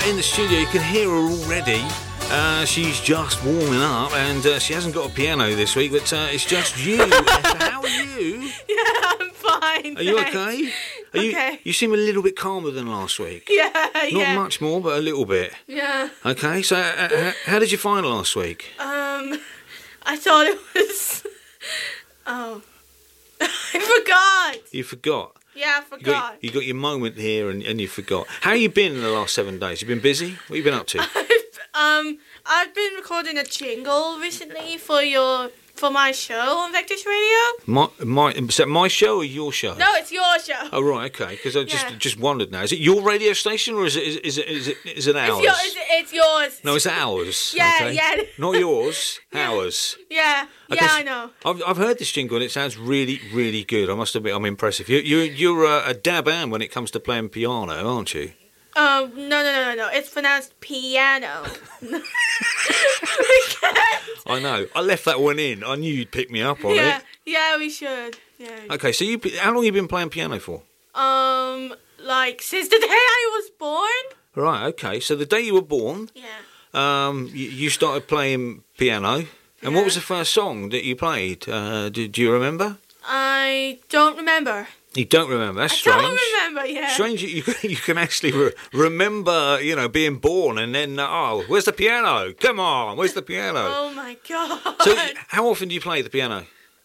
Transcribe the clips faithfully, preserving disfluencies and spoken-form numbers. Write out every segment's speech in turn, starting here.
in the studio. You can hear her already. Uh, she's just warming up, and uh, she hasn't got a piano this week, but uh, it's just you. Esther, how are you? Yeah, I'm fine. Are you thanks. okay? Are okay. You, you seem a little bit calmer than last week. Yeah, Not yeah. Not much more, but a little bit. Yeah. Okay, so uh, how, how did you find last week? Um, I thought it was... Oh. I forgot. You forgot? Yeah, I You forgot. got, you got your moment here and, and you forgot. How you been in the last seven days? You been busy? What have you been up to? um, I've been recording a jingle recently for your... For my show on Vectors Radio. My, my, is that my show or your show? No, it's your show. Oh, right, okay, because I just Yeah. just wondered now. Is it your radio station or is it is it, is it, is it, is it ours? It's, your, it's, it's yours. No, it's ours. Yeah, okay? yeah. Not yours, Yeah. ours. Yeah, Okay, yeah, so I know. I've, I've heard this jingle and it sounds really, really good. I must admit, I'm impressive. You, you, you're a, a dab am when it comes to playing piano, aren't you? Um, no, no, no, no, no. It's pronounced piano. I know. I left that one in. I knew you'd pick me up on yeah, it. yeah, we should. Yeah. Okay, so you, how long have you been playing piano for? Um, like since the day I was born. Right, okay. So the day you were born, Yeah. um, you, you started playing piano. And what Yeah. was the first song that you played? Uh, do, do you remember? I don't remember. You don't remember. That's I strange. don't remember. Yeah. Strange that you can, you can actually re- remember, you know, being born and then, uh, oh, where's the piano? Come on, where's the piano? Oh my god. So how often do you play the piano?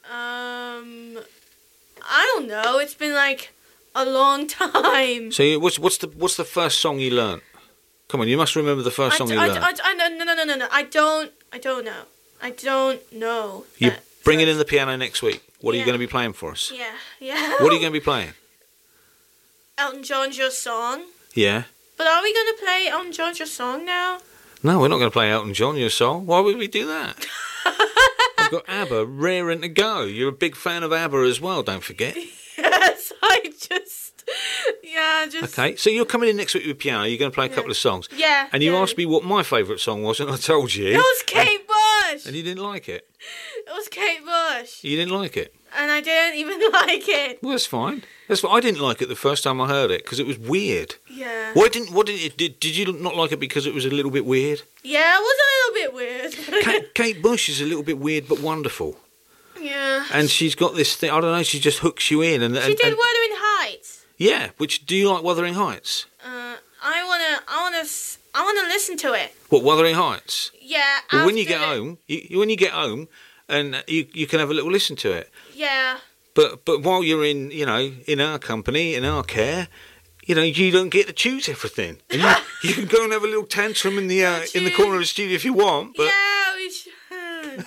Um, I don't know. It's been like a long time. So you, what's what's the what's the first song you learnt? Come on, you must remember the first I, song d- you I, learnt. d- I, d- I, no, no, no, no, no. I don't. I don't know. I don't know. You're that bringing first- in the piano next week. What are you Yeah. going to be playing for us? Yeah, yeah. What are you going to be playing? Elton John's Your Song. Yeah. But are we going to play Elton John's Your Song now? No, we're not going to play Elton John, your song. Why would we do that? I've got ABBA raring to go. You're a big fan of ABBA as well, don't forget. Yes, I just... Yeah, just... Okay, so you're coming in next week with piano. You're going to play a Yeah. couple of songs. Yeah. And you yeah. asked me what my favourite song was, and I told you. It was Kate Bush! And you didn't like it. It was Kate Bush. You didn't like it. And I didn't even like it. Well, that's fine. That's fine. I didn't like it the first time I heard it because it was weird. Yeah. Why didn't? What did it? Did, did you not like it because it was a little bit weird? Yeah, it was a little bit weird. Kate, Kate Bush is a little bit weird but wonderful, Yeah. and she's got this thing. I don't know. She just hooks you in, and, and She did and- Wuthering Heights. yeah. Which do you like? Wuthering Heights. Uh, I wanna, I wanna, s- I wanna listen to it. What Wuthering Heights? Yeah. Well, when you after get the- home, you, when you get home, and you you can have a little listen to it. Yeah. But but while you're in, you know, in our company, in our care, you know, you don't get to choose everything. And you, you can go and have a little tantrum in the uh, in the corner of the studio if you want. But Yeah, we should.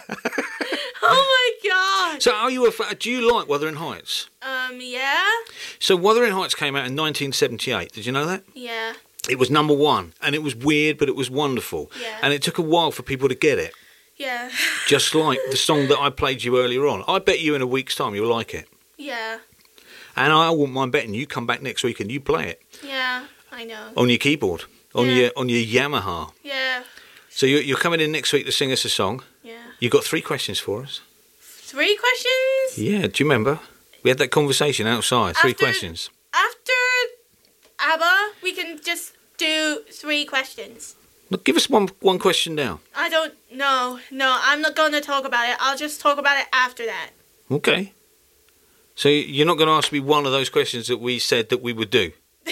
Oh my god. so, are you a fa- do you like Wuthering Heights? Um. Yeah. So, Wuthering Heights came out in nineteen seventy-eight. Did you know that? Yeah. It was number one, and it was weird, but it was wonderful. Yeah. And it took a while for people to get it. Yeah. Just like the song that I played you earlier on. I bet you in a week's time you'll like it. Yeah. And I wouldn't mind betting you come back next week and you play it Yeah. I know. on your keyboard, on Yeah. your on your Yamaha. Yeah. So you're, you're coming in next week to sing us a song. Yeah. You've got three questions for us. Three questions. Yeah, do you remember? We had that conversation outside. Three After- questions. After ABBA, we can just do three questions. Look, give us one one question now. I don't know. No, I'm not going to talk about it. I'll just talk about it after that. Okay. So you're not going to ask me one of those questions that we said that we would do.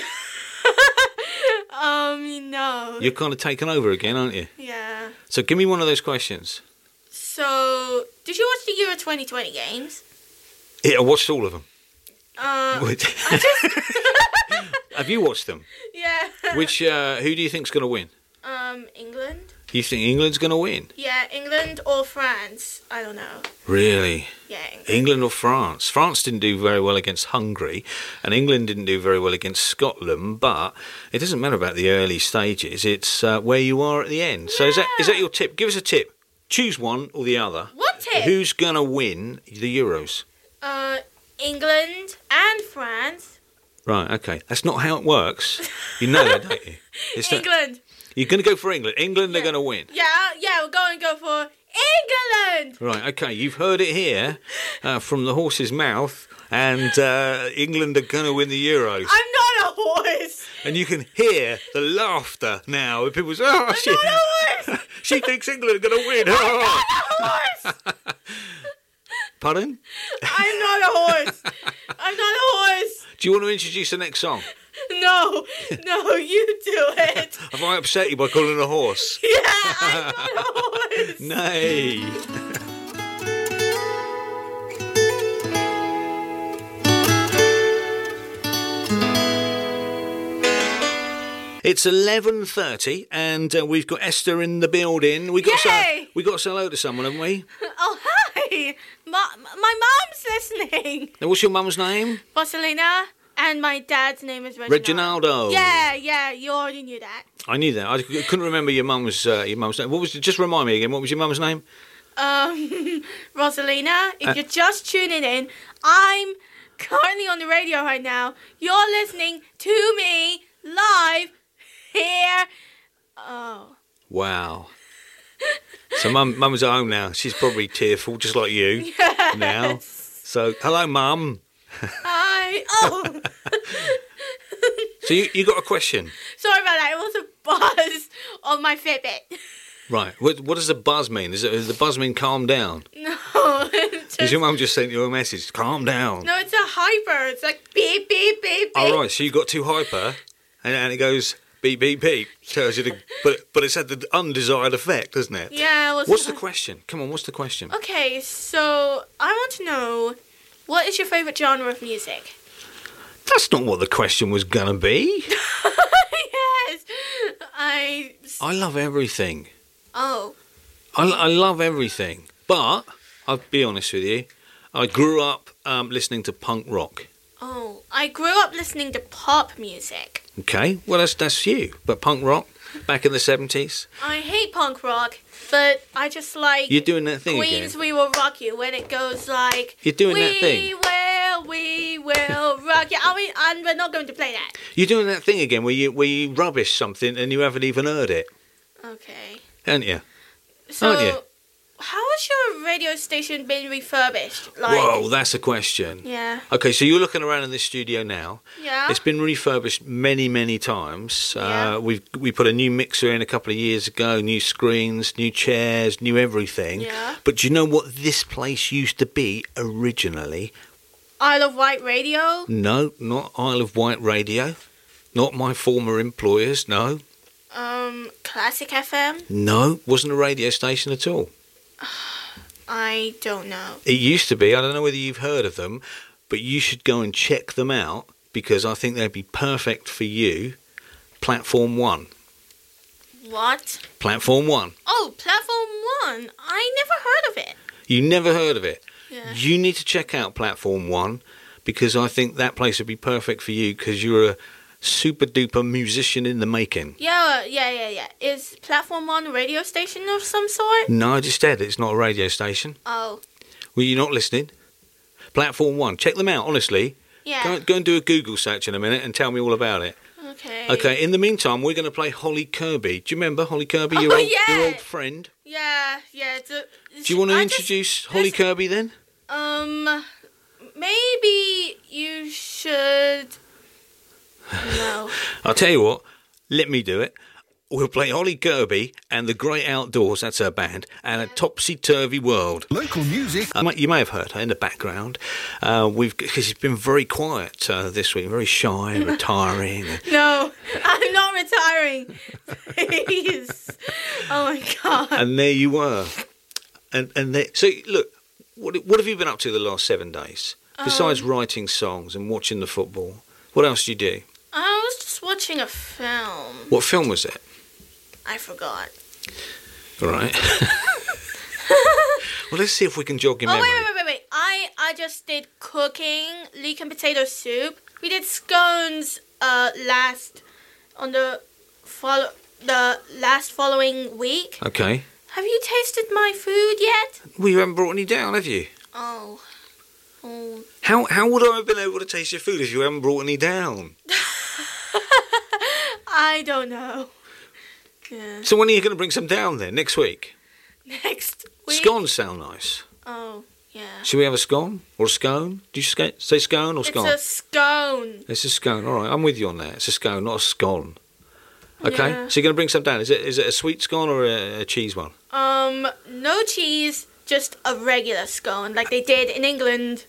Um, no. You're kind of taken over again, aren't you? Yeah. So give me one of those questions. So, did you watch the Euro twenty twenty games? Yeah, I watched all of them. Uh, Wait. I just... Have you watched them? Yeah. Which uh, who do you think's going to win? Um, England? You think England's going to win? Yeah, England or France. I don't know. Really? Yeah, England. England or France? France didn't do very well against Hungary, and England didn't do very well against Scotland. But it doesn't matter about the early stages; it's uh, where you are at the end. So is that is that your tip? Give us a tip. Choose one or the other. What tip? Who's gonna win the Euros? Uh, England and France. Right. Okay. That's not how it works. You know that, don't you? It's not- England. you're going to go for England. England Yeah. are going to win. Yeah, yeah, we're going to go for England. Right, okay, you've heard it here uh, from the horse's mouth, and uh, England are going to win the Euros. I'm not a horse. And you can hear the laughter now. And people say, oh, I'm she, not a horse. she thinks England are going to win. I'm Oh. not a horse. Pardon? I'm not a horse. I'm not a horse. Do you want to introduce the next song? No, no, you do it. Have I upset you by calling it a horse? Yeah, I'm not a horse. Nay. It's eleven thirty and uh, we've got Esther in the building. We got to say, Yay! we got to say hello to someone, haven't we? Oh, hi. Ma- my mom's listening. Now, what's your mum's name? Barcelona, and my dad's name is Reginaldo. Reginaldo. Yeah, yeah, you already knew that. I knew that. I c- couldn't remember your mum's uh, your mum's name. What was? Just remind me again. What was your mum's name? Um, Rosalina, if Uh, you're just tuning in, I'm currently on the radio right now. You're listening to me live here. Oh. Wow. So mum, mum's at home now. She's probably tearful, just like you Yes. now. So hello, mum. Hi. Oh. So you, you got a question, Sorry about that. It was a buzz on my Fitbit. right? What, what does the buzz mean? Is it does the buzz mean calm down? No. it's Because your just- mum just sent you a message. Calm down. No, it's a hyper. It's like beep, beep, beep, beep. All right. So you got too hyper, and, and it goes beep beep beep. Tells you to, but but it's had the undesired effect, hasn't it? Yeah. It was What's the question? Come on. What's the question? Okay, so I want to know, what is your favorite genre of music? That's not what the question was gonna be. Yes. I. I love everything. Oh. I, I love everything, but I'll be honest with you. I grew up um, listening to punk rock. Oh. I grew up listening to pop music. Okay, well that's that's you. But punk rock back in the seventies. I hate punk rock, but I just like You're doing that thing Queens again. We Will Rock You when it goes like You're doing we that thing. will, we will rock you. I mean, and we're not going to play that. You're doing that thing again where you where you rubbish something and you haven't even heard it, Okay. haven't you? So, Aren't you? how has your radio station been refurbished? Like, Whoa, that's a question. Yeah. Okay, so you're looking around in this studio now. Yeah. It's been refurbished many, many times. Yeah. Uh, we we put a new mixer in a couple of years ago, new screens, new chairs, new everything. Yeah. But do you know what this place used to be originally? Isle of Wight Radio. No, not Isle of Wight Radio. Not my former employers, no. Um, Classic F M. No, wasn't a radio station at all. I don't know. It used to be. I don't know whether you've heard of them, but you should go and check them out because I think they'd be perfect for you. Platform One. What? Platform One. Oh, Platform One. I never heard of it. You never heard of it. Yeah. You need to check out Platform One because I think that place would be perfect for you because you're a super duper musician in the making. Yeah, yeah, yeah, yeah. Is Platform One a radio station of some sort? No, I just said it's not a radio station. Oh, Were you not listening? Platform One. Check them out, honestly. yeah. Go, go and do a Google search in a minute and tell me all about it. Okay. Okay, in the meantime, we're going to play Holly Kirby. Do you remember Holly Kirby, Oh, your, old, yeah. your old friend? Yeah, yeah. It's a, Do you want to I just- introduce Holly this- Kirby then? Um, maybe you should. No. I'll tell you what, let me do it. We'll play Holly Kirby and the Great Outdoors, that's her band, and a Topsy-Turvy World. Local music. Uh, you may have heard her in the background. Uh, we've because she's been very quiet uh, this week, very shy, retiring. No, I'm not retiring. Please. Oh my god. And there you were. And and there, so look, what what have you been up to the last seven days besides Um, writing songs and watching the football? What else do you do? I was just watching a film. What film was it? I forgot. All right. Well, let's see if we can jog your Oh memory. wait, wait, wait, wait, wait! I I just did cooking, leek and potato soup. We did scones uh last on the follow the last following week. Okay. Have you tasted my food yet? Well, you haven't brought any down, have you? Oh. Oh. How how would I have been able to taste your food if you haven't brought any down? I don't know. Yeah. So when are you going to bring some down then? Next week? Next week. Scones sound nice. Oh. Yeah. Should we have a scone or a scone? Do you sca- say scone or scone? It's a scone. It's a scone. All right, I'm with you on that. It's a scone, not a scone. Okay, Yeah. so you're going to bring some down. Is it is it a sweet scone or a, a cheese one? Um, no cheese, just a regular scone, like they did in England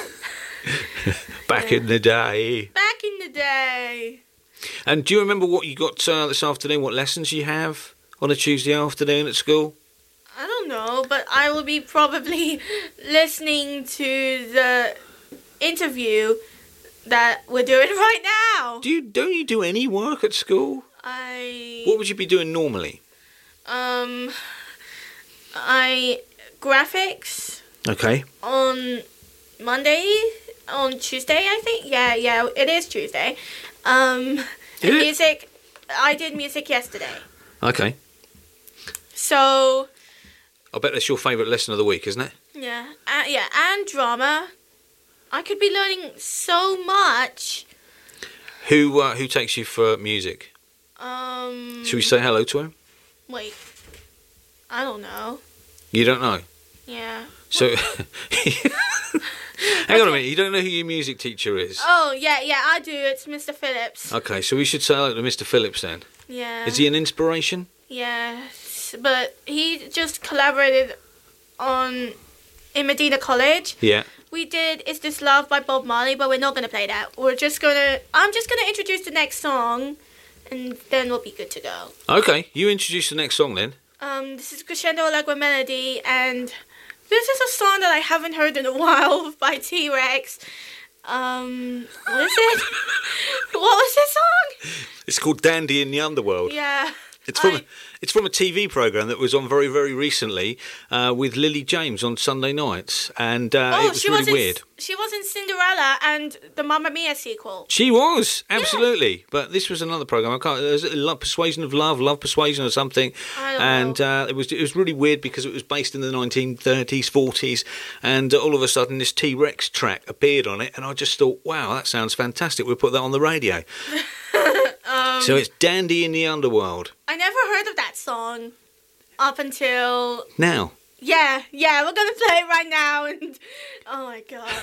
Back Yeah. in the day. back in the day. And do you remember what you got uh, this afternoon? What lessons you have on a Tuesday afternoon at school? I don't know, but I will be probably listening to the interview that we're doing right now. Do you don't you do any work at school? I What would you be doing normally? um I graphics Okay. on Monday, on Tuesday, I think. Yeah, yeah, it is Tuesday. Um, and it? music. I did music yesterday, Okay. so I bet that's your favourite lesson of the week, isn't it? yeah, uh, yeah, and drama. I could be learning so much. Who uh, who takes you for music? Um, Should we say hello to him? Wait, I don't know. You don't know. Yeah. So hang on a minute. You don't know who your music teacher is? Oh yeah, yeah, I do. It's Mister Phillips. Okay, so we should say hello to Mister Phillips then. Yeah. Is he an inspiration? Yes, but he just collaborated on in Medina College. Yeah. We did "Is This Love" by Bob Marley, but we're not gonna play that. We're just gonna. I'm just gonna introduce the next song, and then we'll be good to go. Okay, you introduce the next song then. Um, this is Crescendo Allegro Melody, and this is a song that I haven't heard in a while by T-Rex. Um, what is it? What was this song? It's called Dandy in the Underworld. Yeah. It's from I- a, it's from a T V programme that was on very very recently uh, with Lily James on Sunday nights, and uh, oh, it was she really was in, weird. She was in Cinderella and the Mamma Mia sequel. She was absolutely, but this was another programme. I can't. It was Love, Persuasion of Love, Love Persuasion or something, I don't and know. uh, it was it was really weird because it was based in the nineteen thirties, forties, and uh, all of a sudden this T Rex track appeared on it, and I just thought, wow, that sounds fantastic. We'll put that on the radio. Um, So it's Dandy in the Underworld. I never heard of that song up until Now, yeah, yeah. We're gonna play it right now, and oh my god.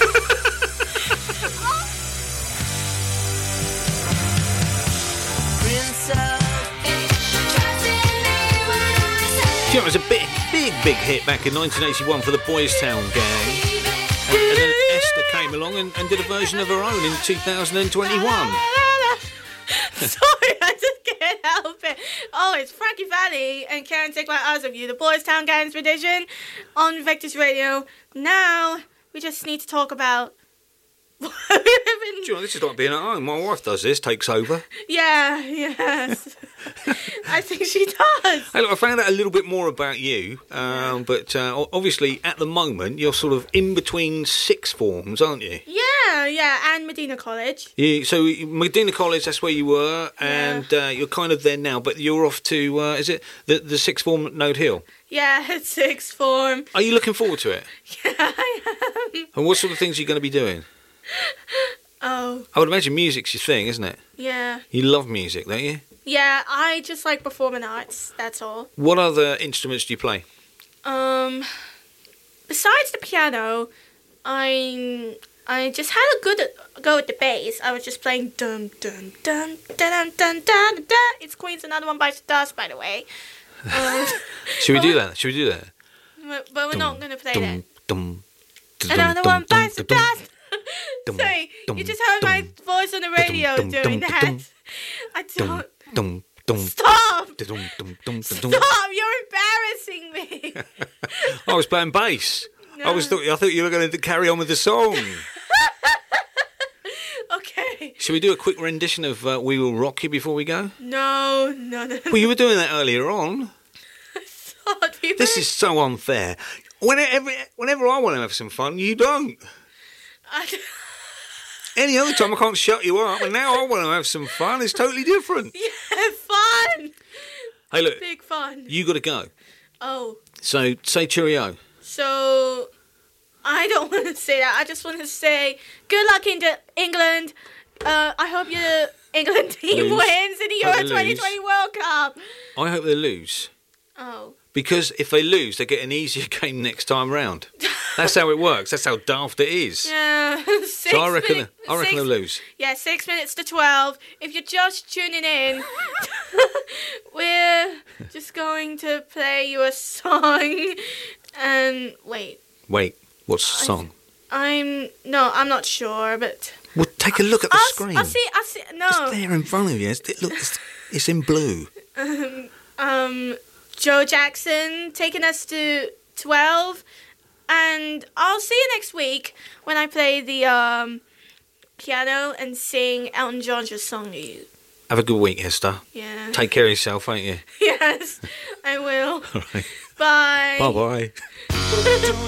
you know, it was a big, big, big hit back in nineteen eighty-one for the Boys Town Gang. And, and then Esther came along and, and did a version of her own in two thousand twenty-one. Sorry, I just can't help it. Oh, it's Frankie Valli and Karen Take My Eyes Off You, the Boys Town Gang's edition on Vectors Radio. Now, we just need to talk about what we've been... Do you know, this is like being at home. My wife does this, takes over. Yeah, yes. I think she does. Hey, look, I found out a little bit more about you, um, but uh, o- obviously at the moment you're sort of in between six forms, aren't you? Yeah, yeah, and Medina College. You so Medina College, that's where you were, and uh, you're kind of there now, but you're off to, uh, is it the, the sixth form at Node Hill? Yeah, it's sixth form. Are you looking forward to it? Yeah, I am. And what sort of things are you going to be doing? Oh, I would imagine music's your thing, isn't it? yeah. You love music, don't you? Yeah, I just like performing arts, that's all. What other instruments do you play? Um, besides the piano, I I just had a good go at the bass. I was just playing dum dum dum dum dum dum dum dum. It's Queen's Another One Bites the Dust, by the way. Um, Should we do that? Should we do that? but, but we're not gonna play that. Dum, dum, Another one bites the dum, dust. dum, Sorry, dum, you just heard my dum, voice on the radio dum, doing dum, that. dum, I dum, don't. dum, dum, Stop! dum, dum, dum, dum. Stop! You're embarrassing me. I was playing bass. I was No. thought I thought you were going to carry on with the song. Okay. Should we do a quick rendition of uh, "We Will Rock You" before we go? No, no, no. Well, you were doing that earlier on. Thought we This were- is so unfair. Whenever, whenever I want to have some fun, you don't. I- Any other time I can't shut you up, and now I want to have some fun. It's totally different. Yeah, fun. Hey, look, Big fun. you got to go. Oh, So say cheerio. so I don't want to say that. I just want to say good luck in the England. Uh, I hope your England team Lose. wins in the Hope Euro they twenty lose. twenty World Cup. I hope they lose. Oh. Because if they lose, they get an easier game next time round. That's how it works. That's how daft it is. Yeah. Six So I reckon, minute- I reckon six- they'll lose. Yeah, six minutes to twelve. If you're just tuning in, we're just going to play you a song. And wait, Wait, what's the song? I'm no, I'm not sure, but Well, take a look at the I'll, screen. I'll see. I'll see. No, It's there in front of you. It's, look, it's, it's in blue. um, Joe Jackson taking us to twelve, and I'll see you next week when I play the um piano and sing Elton John's song to you. Have a good week, Hester. Yeah. Take care of yourself, won't you? Yes, I will. All right. Bye. Bye-bye.